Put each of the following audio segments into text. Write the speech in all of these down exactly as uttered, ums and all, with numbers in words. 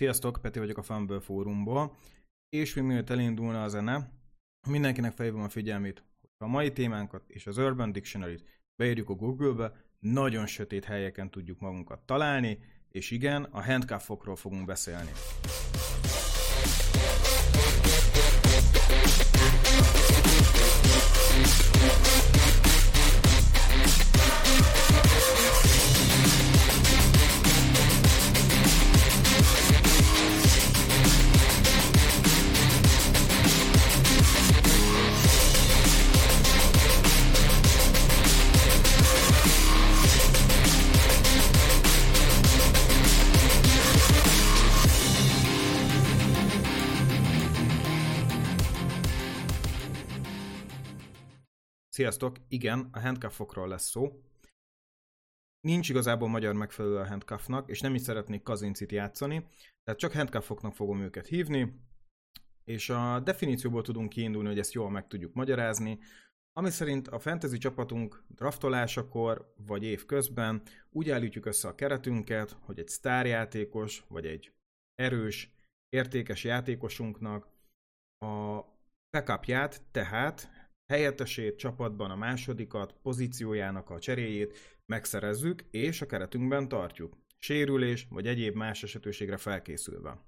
Sziasztok, Peti vagyok a Fumble fórumból, és még mielőtt elindulna a zene, mindenkinek felhívom a figyelmét, hogy a mai témánkat és az Urban Dictionary-t beírjuk a Google-be, nagyon sötét helyeken tudjuk magunkat találni, és igen, a handcuffokról fogunk beszélni. Sziasztok! Igen, a handcuffokról lesz szó. Nincs igazából magyar megfelelő a handcuffnak, és nem is szeretnék kazincit játszani, tehát csak handcuffoknak fogom őket hívni, és a definícióból tudunk kiindulni, hogy ezt jól meg tudjuk magyarázni, ami szerint a fantasy csapatunk draftolásakor, vagy év közben úgy állítjuk össze a keretünket, hogy egy sztárjátékos, vagy egy erős, értékes játékosunknak a backupját, tehát helyettesét, csapatban a másodikat, pozíciójának a cseréjét megszerezzük, és a keretünkben tartjuk. Sérülés vagy egyéb más esetőségre felkészülve.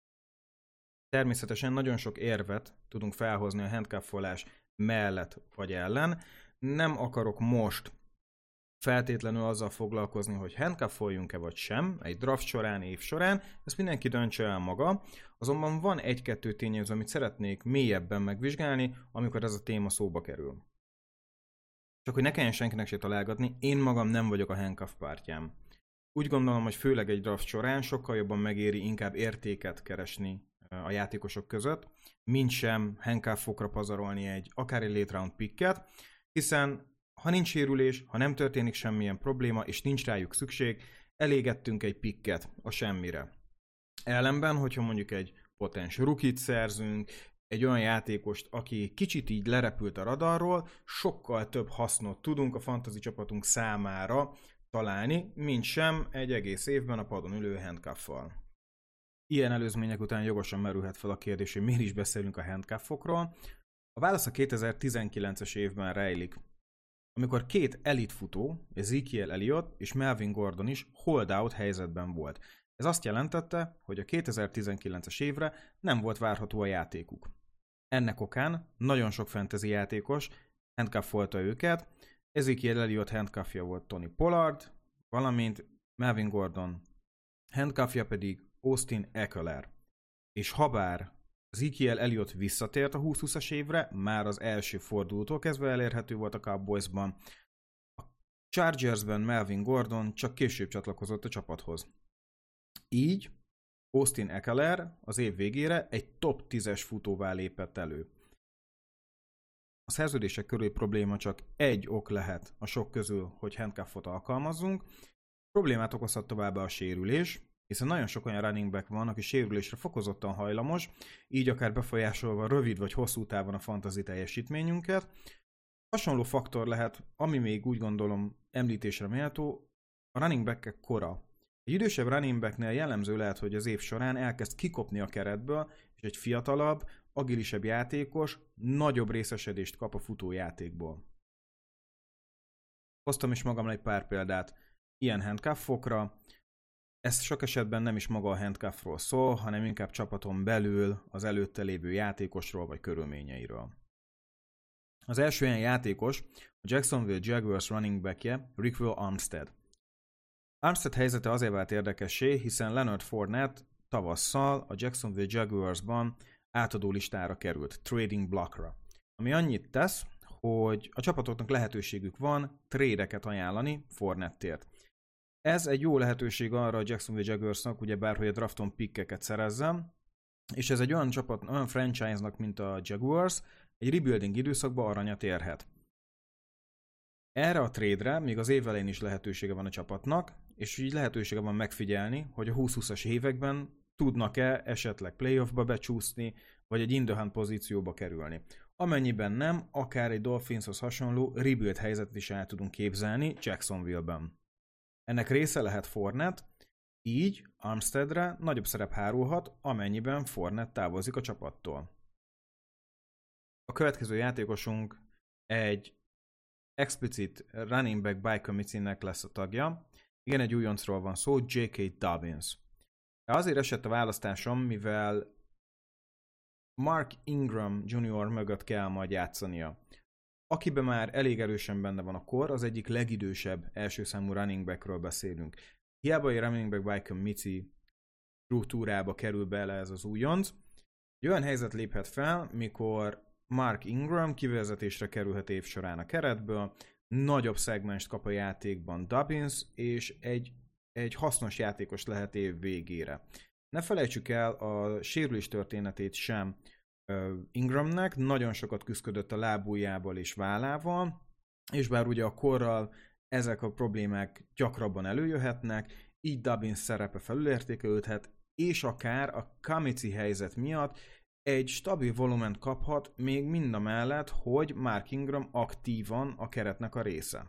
Természetesen nagyon sok érvet tudunk felhozni a handcuffolás mellett vagy ellen. Nem akarok most feltétlenül azzal foglalkozni, hogy handcuffoljunk-e vagy sem, egy draft során, év során, ezt mindenki döntse el maga, azonban van egy-kettő tényező, amit szeretnék mélyebben megvizsgálni, amikor ez a téma szóba kerül. Csak hogy ne kelljen senkinek se találgatni, én magam nem vagyok a handcuff pártján. Úgy gondolom, hogy főleg egy draft során sokkal jobban megéri inkább értéket keresni a játékosok között, mint sem handcuffokra pazarolni egy akár egy late round picket, hiszen ha nincs sérülés, ha nem történik semmilyen probléma, és nincs rájuk szükség, elégettünk egy picket a semmire. Ellenben, hogyha mondjuk egy potens rookie-t szerzünk, egy olyan játékost, aki kicsit így lerepült a radarról, sokkal több hasznot tudunk a fantasy csapatunk számára találni, mint sem egy egész évben a padon ülő handcuffal. Ilyen előzmények után jogosan merülhet fel a kérdés, hogy miért is beszélünk a handcuffokról. A válasz a kétezer-tizenkilences évben rejlik, amikor két elit futó, Ezekiel Elliott és Melvin Gordon is holdout helyzetben volt. Ez azt jelentette, hogy a kétezer-tizenkilences évre nem volt várható a játékuk. Ennek okán nagyon sok fantasy játékos handcuffolta őket, Ezekiel Elliott handcuffja volt Tony Pollard, valamint Melvin Gordon handcuffja pedig Austin Ekeler. És habár Ezekiel Elliott visszatért a húsz-húszas évre, már az első fordulótól kezdve elérhető volt a Cowboysban. A Chargersben Melvin Gordon csak később csatlakozott a csapathoz. Így Austin Ekeler az év végére egy top tízes futóvá lépett elő. A szerződések körüli probléma csak egy ok lehet a sok közül, hogy handcuffot alkalmazzunk. Problémát okozhat továbbá a sérülés, hiszen nagyon sok olyan running back van, aki sérülésre fokozottan hajlamos, így akár befolyásolva rövid vagy hosszú távon a fantasy teljesítményünket. Hasonló faktor lehet, ami még úgy gondolom említésre méltó, a running back-ek kora. Egy idősebb running backnél jellemző lehet, hogy az év során elkezd kikopni a keretből, és egy fiatalabb, agilisebb játékos nagyobb részesedést kap a futójátékból. Hoztam is magamra egy pár példát ilyen handcuffokra. Ez sok esetben nem is maga a handcuffról szól, hanem inkább csapaton belül az előtte lévő játékosról vagy körülményeiről. Az első ilyen játékos a Jacksonville Jaguars running backje Rickville Armstead. Armstead helyzete azért vált érdekessé, hiszen Leonard Fournette tavasszal a Jacksonville Jaguarsban átadó listára került, trading blockra, ami annyit tesz, hogy a csapatoknak lehetőségük van trade-eket ajánlani Fournettért. Ez egy jó lehetőség arra a Jacksonville Jaguarsnak, ugyebár, hogy a drafton pickeket szerezzem, és ez egy olyan csapat, olyan franchise-nak, mint a Jaguars, egy rebuilding időszakban aranyat érhet. Erre a trade-re még az év elején is lehetősége van a csapatnak, és így lehetősége van megfigyelni, hogy a húsz-húszas években tudnak-e esetleg playoffba becsúszni, vagy egy in the hunt pozícióba kerülni. Amennyiben nem, akár egy Dolphinshoz hasonló rebuild helyzetet is el tudunk képzelni Jacksonville-ben. Ennek része lehet Fournette, Így Armsteadre nagyobb szerep hárulhat, amennyiben Fournette távozik a csapattól. A következő játékosunk egy explicit running back by committee-nek lesz a tagja. Igen, egy újoncról van szó, jé ká. Dobbins. Azért esett a választásom, mivel Mark Ingram junior mögött kell majd játszania. Akiben már elég erősen benne van a kor, az egyik legidősebb első számú running backről beszélünk. Hiába egy running back by committee struktúrába kerül bele ez az újonc. Egy olyan helyzet léphet fel, mikor Mark Ingram kivezetésre kerülhet év során a keretből, nagyobb szegmenst kap a játékban Dobbins, és egy, egy hasznos játékos lehet év végére. Ne felejtsük el a sérülés történetét sem uh, Ingramnek, nagyon sokat küzdött a lábujjával és vállával, és bár ugye a korral ezek a problémák gyakrabban előjöhetnek, így Dobbins szerepe felülértékelődhet, és akár a committee helyzet miatt egy stabil volument kaphat, még mind a mellett, hogy Mark Ingram aktívan a keretnek a része.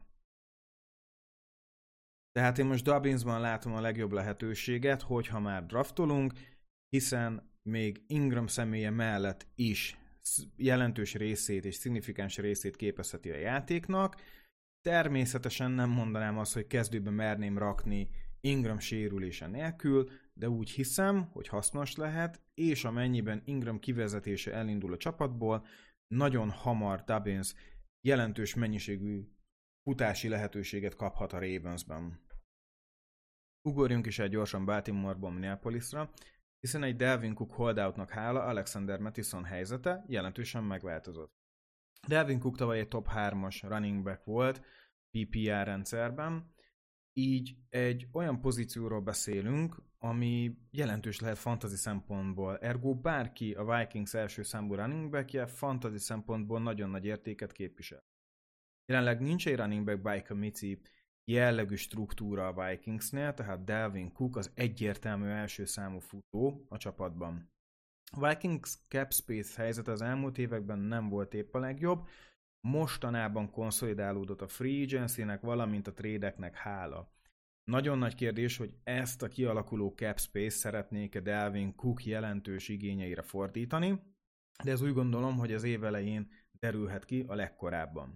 Tehát én most Dobbinsban látom a legjobb lehetőséget, hogyha már draftolunk, hiszen még Ingram személye mellett is jelentős részét és szignifikáns részét képezheti a játéknak. Természetesen nem mondanám azt, hogy kezdőben merném rakni Ingram sérülése nélkül, de úgy hiszem, hogy hasznos lehet, és amennyiben Ingram kivezetése elindul a csapatból, nagyon hamar Dobbins jelentős mennyiségű futási lehetőséget kaphat a Ravensben. Ugorjunk is egy gyorsan Baltimore-ból Minneapolisra, hiszen egy Dalvin Cook holdoutnak hála Alexander Mattison helyzete jelentősen megváltozott. Dalvin Cook tavaly egy top hármas running back volt pé pé er rendszerben, így egy olyan pozícióról beszélünk, ami jelentős lehet fantasy szempontból. Ergo bárki a Vikings első számú running backje fantasy szempontból nagyon nagy értéket képvisel. Jelenleg nincs egy running back by committee jellegű struktúra a Vikingsnél, tehát Dalvin Cook az egyértelmű első számú futó a csapatban. A Vikings cap space helyzet az elmúlt években nem volt épp a legjobb, mostanában konszolidálódott a free agency-nek, valamint a trade-eknek hála. Nagyon nagy kérdés, hogy ezt a kialakuló cap space szeretnék-e Dalvin Cook jelentős igényeire fordítani, de ez úgy gondolom, hogy az év elején derülhet ki a legkorábban.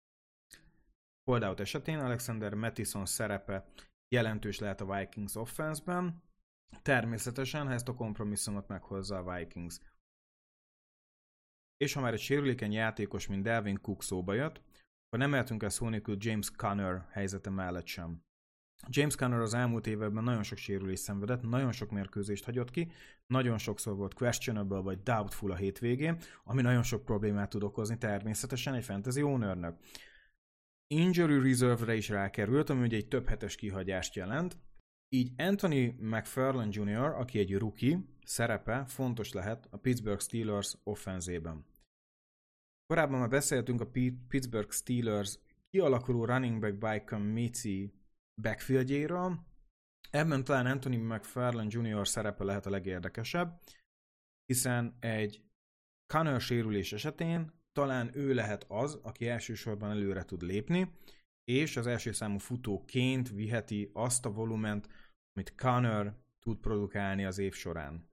Holdout esetén Alexander Mattison szerepe jelentős lehet a Vikings offense-ben, természetesen, ha ezt a kompromisszumot meghozza a Vikings. És ha már egy sérülékeny játékos, mint Dalvin Cook szóba jött, akkor nem mehetünk el szó nélkül James Conner helyzete mellett sem. James Conner az elmúlt években nagyon sok sérülést szenvedett, nagyon sok mérkőzést hagyott ki, nagyon sokszor volt questionable vagy doubtful a hétvégén, ami nagyon sok problémát tud okozni természetesen egy fantasy ownernek. Injury reserve-re is rákerült, ami ugye egy több hetes kihagyást jelent, így Anthony McFarland junior, aki egy rookie, szerepe fontos lehet a Pittsburgh Steelers offenzében. Korábban már beszéltünk a Pittsburgh Steelers kialakuló running back by committee backfieldjéről, ebben talán Anthony McFarland junior szerepe lehet a legérdekesebb, hiszen egy Conner sérülés esetén talán ő lehet az, aki elsősorban előre tud lépni, és az első számú futóként viheti azt a volument, amit Conner tud produkálni az év során.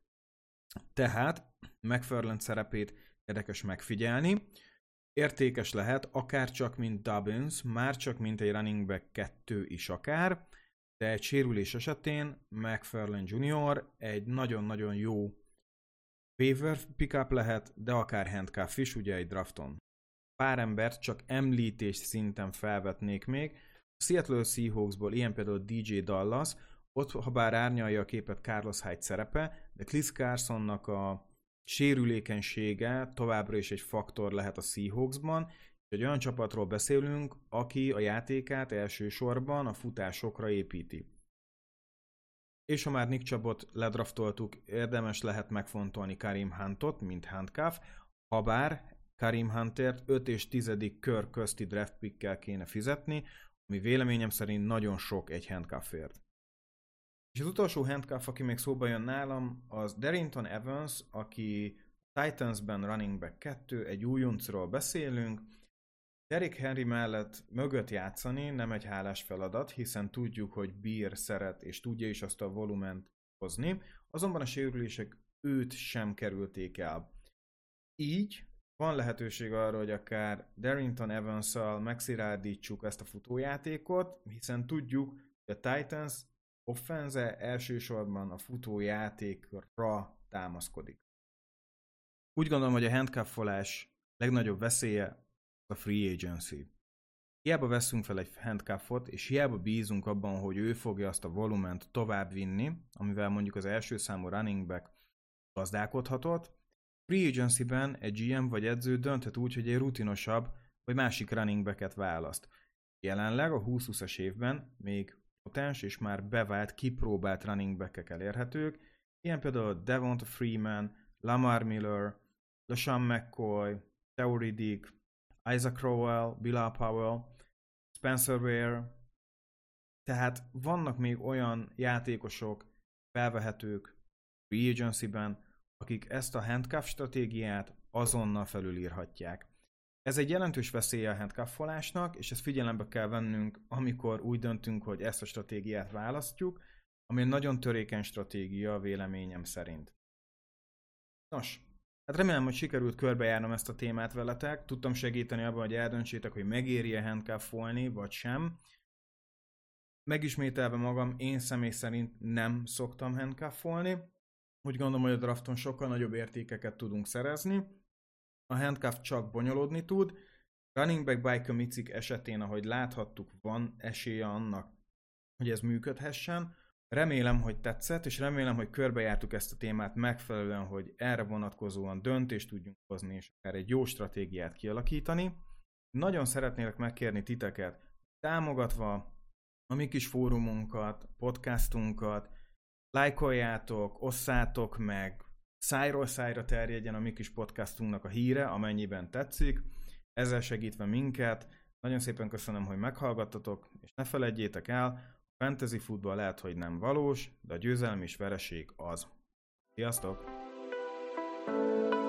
Tehát McFarland szerepét érdekes megfigyelni. Értékes lehet, akár csak mint Dobbins, már csak mint egy running back kettő is akár, de egy sérülés esetén McFarland junior egy nagyon-nagyon jó waiver pickup lehet, de akár handcuff is, ugye egy drafton. Pár embert csak említés szinten felvetnék még. A Seattle Seahawksból ilyen például dé jé Dallas, ott ha bár árnyalja a képet Carlos Hyde szerepe, de Chris Carsonnak a sérülékenysége továbbra is egy faktor lehet a Seahawksban. Egy olyan csapatról beszélünk, aki a játékát elsősorban a futásokra építi. És ha már Nick Chubbot ledraftoltuk, érdemes lehet megfontolni Kareem Huntot, mint handcuff, habár Kareem Huntért öt és tizedik kör közti draft pickkel kéne fizetni, ami véleményem szerint nagyon sok egy handcuffért. És az utolsó handcuff, aki még szóba jön nálam, az Darrington Evans, aki Titansben running back kettő, egy újoncról beszélünk. Derrick Henry mellett mögött játszani nem egy hálás feladat, hiszen tudjuk, hogy bír, szeret és tudja is azt a volument hozni, azonban a sérülések őt sem kerülték el. Így van lehetőség arra, hogy akár Darrington Evans-szal megszilárdítsuk ezt a futójátékot, hiszen tudjuk, hogy a Titans offense elsősorban a futójátékra támaszkodik. Úgy gondolom, hogy a handcuffolás legnagyobb veszélye a free agency. Hiába veszünk fel egy handcuffot, és hiába bízunk abban, hogy ő fogja azt a volument tovább vinni, amivel mondjuk az első számú running back gazdálkodhatott, free agency-ben egy gé em vagy edző dönthet úgy, hogy egy rutinosabb vagy másik running backet választ. Jelenleg a húsz-húszas évben még potens és már bevált, kipróbált running backek elérhetők, ilyen például Devonta Freeman, Lamar Miller, LeSean McCoy, Theo Riddick, Isaac Crowell, Bilal Powell, Spencer Ware, tehát vannak még olyan játékosok felvehetők free agency-ben, akik ezt a handcuff stratégiát azonnal felülírhatják. Ez egy jelentős veszélye a handcuffolásnak, és ezt figyelembe kell vennünk, amikor úgy döntünk, hogy ezt a stratégiát választjuk, ami egy nagyon törékeny stratégia véleményem szerint. Nos, hát remélem, hogy sikerült körbejárnom ezt a témát veletek, tudtam segíteni abban, hogy eldöntsétek, hogy megéri-e handcuffolni, vagy sem. Megismételve magam, én személy szerint nem szoktam handcuffolni. Úgy gondolom, hogy a drafton sokkal nagyobb értékeket tudunk szerezni. A handcuff csak bonyolódni tud. Running back by committee esetén, ahogy láthattuk, van esélye annak, hogy ez működhessen. Remélem, hogy tetszett, és remélem, hogy körbejártuk ezt a témát megfelelően, hogy erre vonatkozóan döntést tudjunk hozni, és akár egy jó stratégiát kialakítani. Nagyon szeretnélek megkérni titeket, támogatva a mi kis fórumunkat, podcastunkat, lájkoljátok, osszátok meg, szájról szájra terjedjen a mi kis podcastunknak a híre, amennyiben tetszik, ezzel segítve minket. Nagyon szépen köszönöm, hogy meghallgattatok, és ne feledjétek el, a fantasy futball lehet, hogy nem valós, de a győzelem és vereség az. Sziasztok!